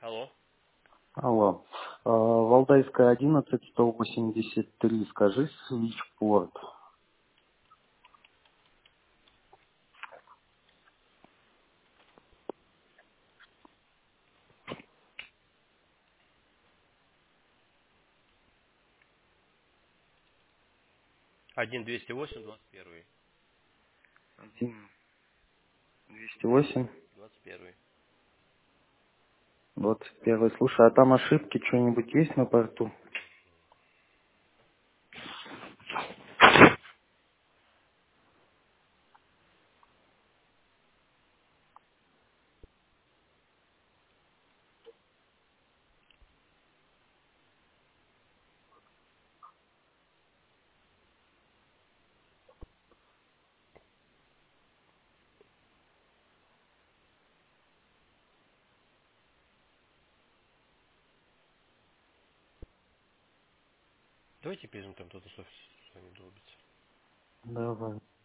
Алло. Алло. Валдайская 11, 183. Скажи, свичпорт. 1-208, 21. 1, 208, 21. 21. Слушай, а там ошибки что-нибудь есть на порту? Давайте перейдем там, кто-то с вами долбится. Давай.